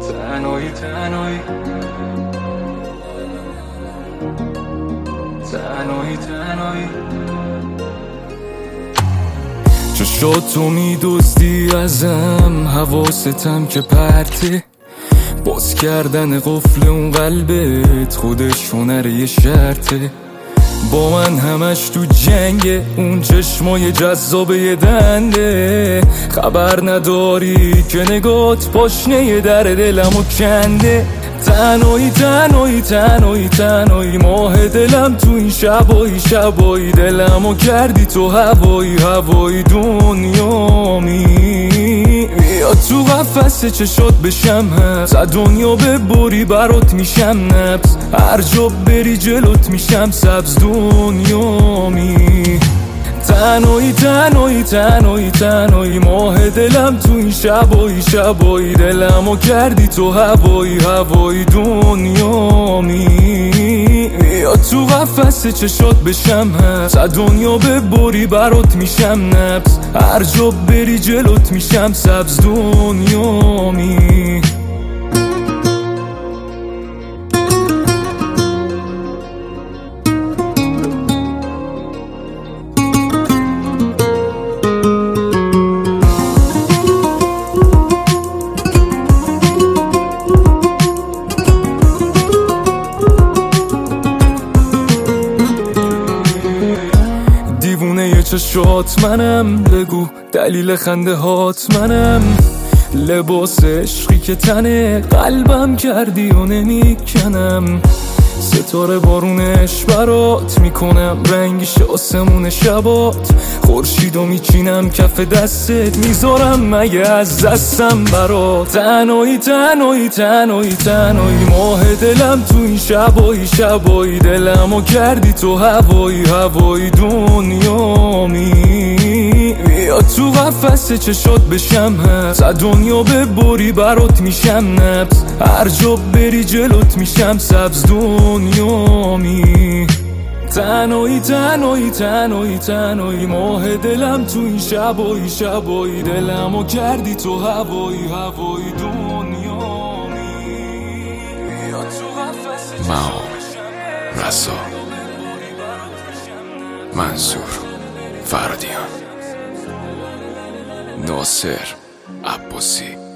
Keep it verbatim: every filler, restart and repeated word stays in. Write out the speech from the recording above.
تنهایی تنهایی تنهایی تنهایی چشات تو میدزدی ازم، حواستم که پرته، باز کردن قفل اون قلبت خودش هنر یه شرطه. با من همش تو جنگه، اون چشمای جذاب یه دنده، خبر نداری که نگات پاشنه در دلمو کنده. تنهایی تنهایی تنهایی تنهایی ماه دلم تو این شبایی شبایی، دلمو کردی تو هوایی هوایی دنیامی. بیا تو قفس چشات بشم حبس، از دنیا ببری برات میشم نبض، هر جا بری جلوت میشم سبز دنیامی. تنهایی تنهایی تنهایی تنهایی ماه دلم تو این شبایی شبایی، دلمو کردی تو هوایی هوایی دنیامی. بیا تو قفس چشات بشم حبس، از دنیا ببری برات میشم نبض، هر جا بری جلوت میشم سبز دنیامی. دیوونه چشات منم، بگو دلیل خنده هات منم، لباس عشقی که تنه قلبم کردی و نمیکنم، ستاره بارونش برات میکنم رنگش آسمون شبات، خورشیدو میچینم کف دستت میذارم مگه از دستم برات. تنهایی تنهایی تنهایی تنهایی ماه دلم تو این شبایی شبایی، دلمو کردی تو هوایی هوایی دنیامی. بیا تو قفس چشات بشم حبس، از دنیا ببری برات میشم نبض، هر جا بری جلوت میشم سبز دنیامی. تنهایی تنهایی تنهایی تنهایی ماه دلم تو این شبایی شبایی، دلمو کردی تو هوایی هوایی دنیامی. بیا تو قفس ماو رسا منصور فردیان ناصر عباسی